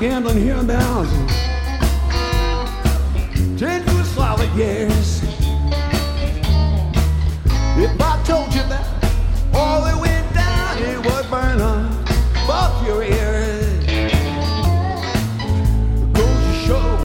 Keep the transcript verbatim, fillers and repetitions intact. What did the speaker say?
gambling here and there. Turn to a solid, yeah.